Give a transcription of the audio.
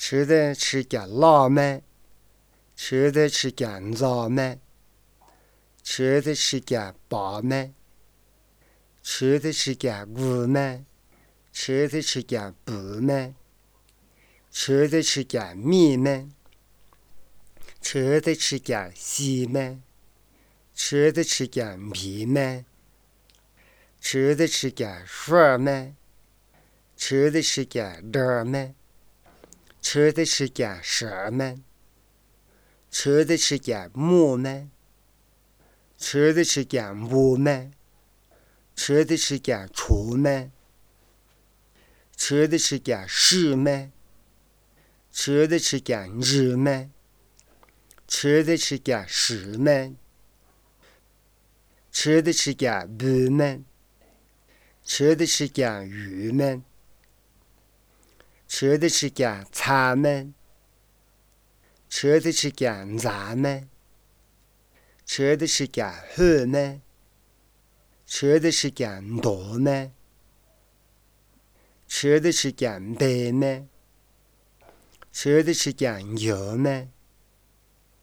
吃的吃点辣吗？吃的吃点辣吗？吃的吃点白吗？吃的吃点糊吗？吃的吃点白吗？吃的吃点米吗？吃的吃点稀吗？吃的吃点米吗？吃的吃点水吗？吃的吃点蛋吗？吃的吃点什么？吃的吃点木吗？吃的吃点木吗？吃的吃点醋吗？吃的吃点屎吗？吃的吃点日吗？吃的吃点屎吗？吃的吃点鱼吗？吃的吃点鱼吗？吃的吃点菜吗？吃的吃点菜吗？吃的是点河吗？吃的是点多吗？吃的是点白吗？吃的是点油吗？